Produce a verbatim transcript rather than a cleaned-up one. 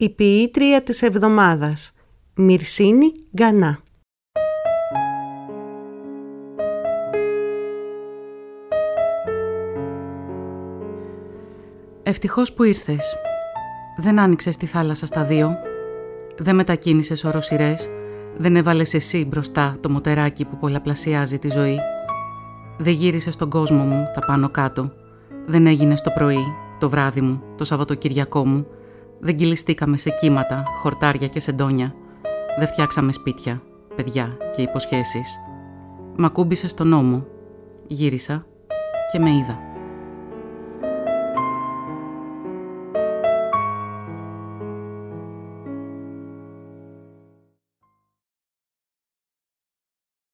Η ποιήτρια της εβδομάδας, Μυρσίνη Γκανά. Ευτυχώς που ήρθες. Δεν άνοιξες τη θάλασσα στα δύο. Δεν μετακίνησες οροσειρές. Δεν έβαλες εσύ μπροστά το μοτεράκι που πολλαπλασιάζει τη ζωή. Δεν γύρισες τον κόσμο μου τα πάνω κάτω. Δεν έγινες το πρωί, το βράδυ μου, το Σαββατοκυριακό μου. Δεν κυλιστήκαμε σε κύματα, χορτάρια και σεντόνια. Δεν φτιάξαμε σπίτια, παιδιά και υποσχέσεις. Μ' ακούμπησες στον ώμο. Γύρισα και με είδα.